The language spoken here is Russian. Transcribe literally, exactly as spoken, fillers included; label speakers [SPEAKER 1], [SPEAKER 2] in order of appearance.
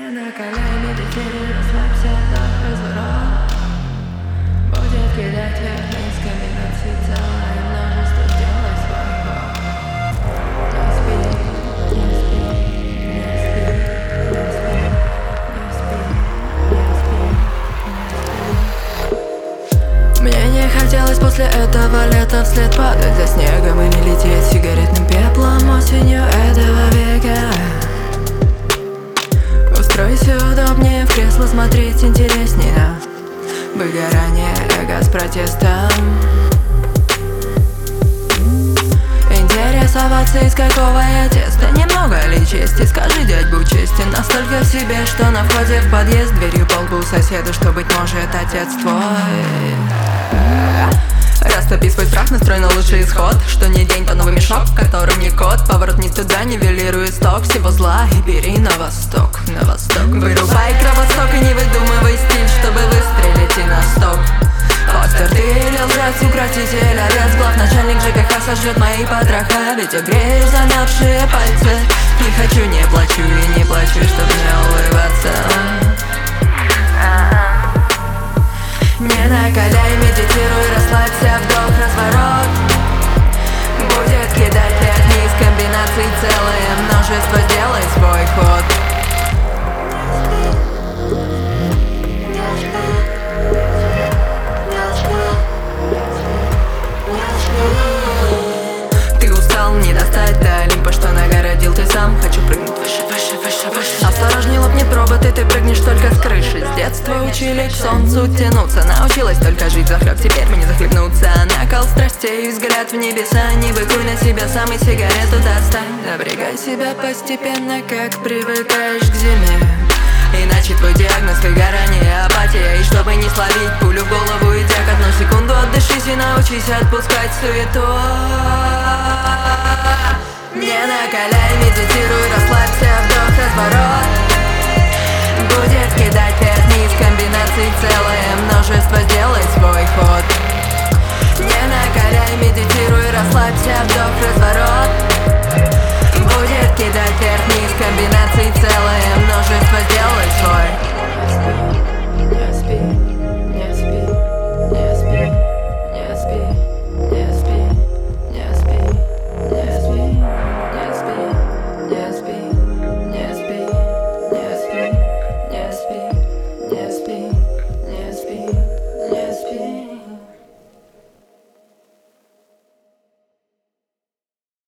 [SPEAKER 1] накаляй, медитируй, расслабься, вдох, разворот. Будет кидать вверх из комбинаций целое множество, сделай свой ход. Не спи, не спи, не спи, не спи, не спи, не спи, не спи. Мне не хотелось после этого лета вслед падать за снегом и не лететь сигаретным пеплом осенью этого века. Устройся удобнее, в кресло смотреть интереснее. Выгорание эго с протестом. Интересоваться, из какого я теста. Немного ли чести, скажи, дядь, будь честен. Настолько в себе, что на входе в подъезд дверью по лбу соседу, что, быть может, отец твой. Растопи свой страх, настрой на лучший исход. Что не день, то новый мешок, в котором не кот. Поворот не туда, нивелируй исток всего зла и бери на восток, на восток. Вырубай кровосток и не выдумывай стиль, чтобы выстрелить и на стоп. Постер ты или лжец, укротитель, овец, главначальник ЖКХ сожжет мои потроха. Ведь греешь замерзшие пальцы. Не хочу, не плачу и не плачу, чтоб не улыбаться. Не накаляй, медитируй, расслабься, вдох, разворот. Будет кидать ряд из комбинаций целое множество, сделай свой ход. Ты устал, не достать до Олимпа, что нагородил ты сам. Хочу прыгнуть выше, выше, выше, выше. Осторожней, лопнет провод, и ты прыгнешь только с крыши. С детства учили к солнцу тянуться. Научилась только жить за хлеб, теперь мне захлебнуться. Накал страстей, взгляд в небеса. Не быкуй на себя сам и сигарету достань. Напрягай себя постепенно, как привыкаешь к зиме. Иначе твой диагноз выгорание, апатия. И чтобы не словить пулю в голову, идя к одну секунду, отдышись и научись отпускать суету. Не накаляй, медитируй, расслабься, вдох, разворот. Будет кидать вверх-вниз комбинаций целое множество, сделай свой ход. Не накаляй, медитируй, расслабься, вдох, разворот.